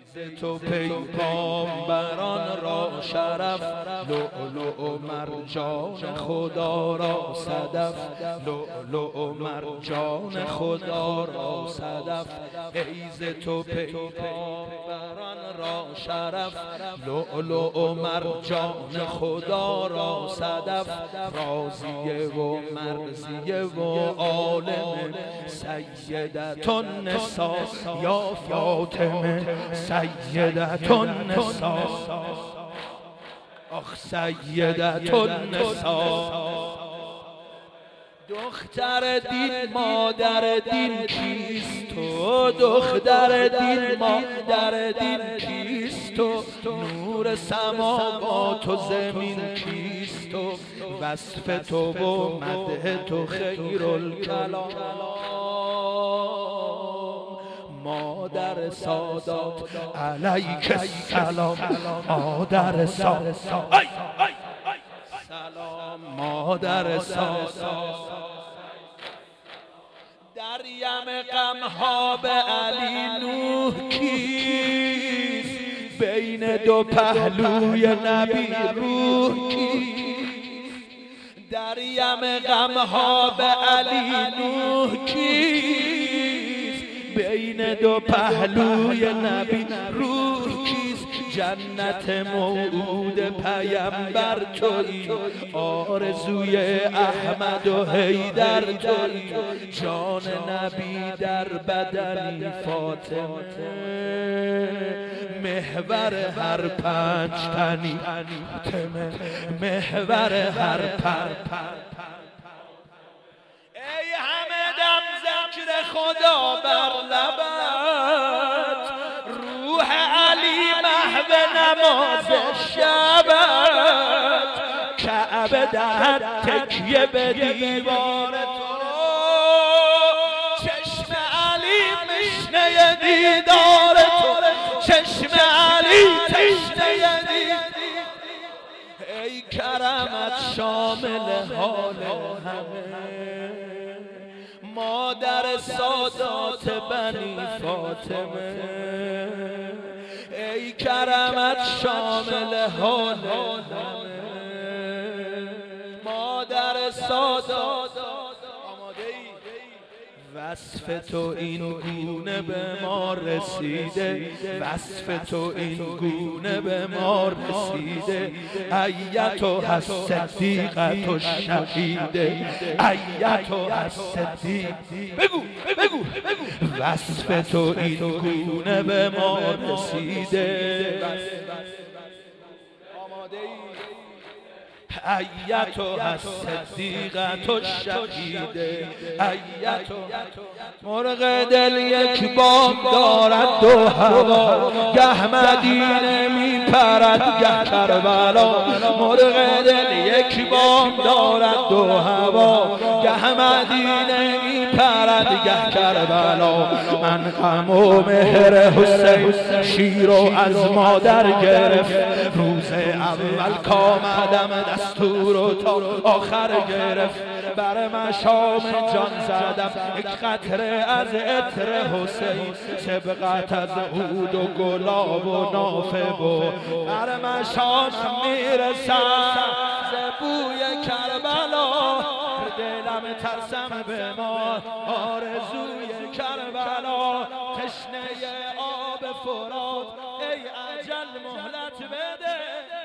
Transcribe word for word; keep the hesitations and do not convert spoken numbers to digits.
تو پیغامبران را شرف، لؤلؤ و مرجان خدا را صدف، لؤلؤ و مرجان خدا را صدف. فیض تو پیغامبران را شرف، لؤلؤ و مرجان خدا را صدف. رازیه و مرضیه و عالم، سیدتون نسا یا فاطمه، سیدتون نسا، آخ سیدتون نسا. دختر دین مادر دین کیست تو؟ دختر دین مادر دین کیست تو؟ نور سماوات و زمین کیست تو؟ وصف تو و مدح تو خیرالکلام. مادر سادات علیک السلام، مادر سادات سلام، مادر سادات. در یم غمها به علی نوح کیست؟ بین دو پهلوی نبی روح کیست؟ در یم غمها به علی نوح کیست؟ بین دو پهلوی نبی روح کیست؟ جنت موعود پیمبر تویی، آرزوی احمد و حیدر تویی. جان نبی در بدنی فاطمه، محور هر پنج تنی فاطمه، محور هر پنج. ای همه دم ذکر خدا بر لبت، روح علی محو نماز شبت. کعبه دهد تکیه به دیوار تو، چشم علی مشنه دیدار تو، چشم علی تشنه دیدار. ای کرمت شامل حال همه، مادر سادات بنی فاطمه. ای کرمت شامل حال همه، مادر سادات. آماده ای؟ وصف تو این گونه به ما رسیده، وصف تو این گونه به ما رسیده. ایتها الصدیقة الشهیده، ایتها الصدیقة. بگو بگو بگو. وصف تو این گونه به ما رسیده. آماده ای؟ ایتها الصدیقة الشهیده، ایتها. مرغ دل یک بام دارد دو هوا، گه مدینه می پرد گه کربلا. مرغ دل یک بام دارد دو هوا، گه مدینه می پرد گه کربلا. من غم و مهر حسین شیرو از مادر گرفت، روز اول کامدم دستور و تا آخر گرفت. بر مشام جان زدم یک قطره از عطر حسین، سبقت از عود و گلاب و نافه و بر مشام میرسم ز بوی کربلا. دلم ترسم به ما آرزوی کربلا، تشنه آب فرات ای اجل مهلت بده.